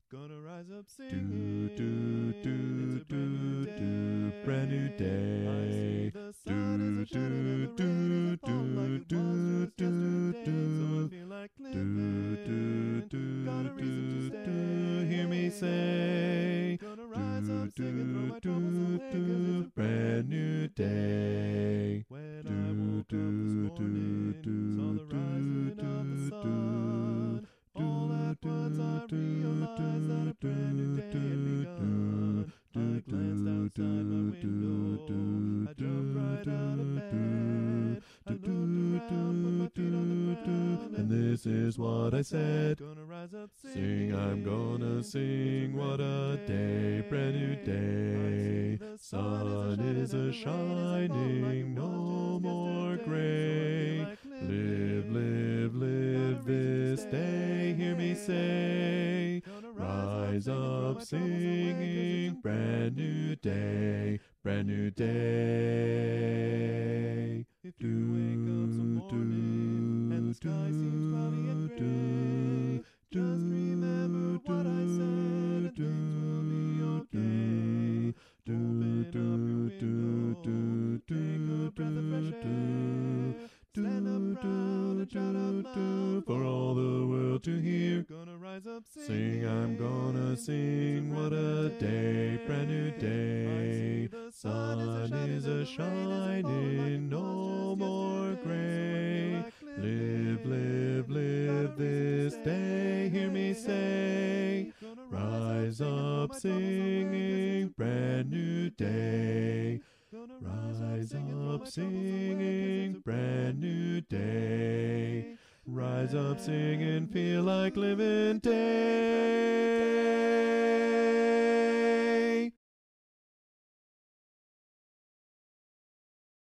Gonna rise up Do, singing. do, do, It's a brand new do, do, day. brand new I day. see the sun is Do, a shining and the do, rain is a do, falling like do, it was do, just do, yesterday. So I do. feel like Do, do, living. Got do, a reason to do, do, hear me stay. say. Gonna rise Do, up singing, throw do, my troubles do, away, 'cause it's do, a brand brand new new day. day. When I Do, woke up this do, do, morning, saw do, the do, rising of the do, do. sun. All Do, at once do, I do, realized that do, a brand new do, day had do, do, begun. I do, glanced do, outside my do, do, window. do, I jumped do, right out of do, bed. I do, looked do, around, put my do, feet on the do, do. ground, And and this this is is what what I I said. said. Gonna rise up Sing, I'm gonna singing. sing, It's a what brand a new day, brand new day. I see day. the Sun sun is is a a shining and the rain is a falling like it shining, was no just more yesterday. So I feel gray. like Live, live, living. Got live a reason to this day, hear me say. Gonna Rise up singing, throw my troubles away, 'cause it's a singing, brand new day, brand new day. If you wake up some morning and the sky seems cloudy and gray, just remember what I said and things will be okay. Open up your window, take a breath of fresh air, stand up proud and shout out loud for all the world to hear. Gonna rise up Sing, I'm gonna sing, what a day, brand new day. Sun is a shining, no more gray. Live, live, live this day, hear me say. Rise up singing, brand new day. Rise up singing, brand new day. Rise up singing, feel like living day.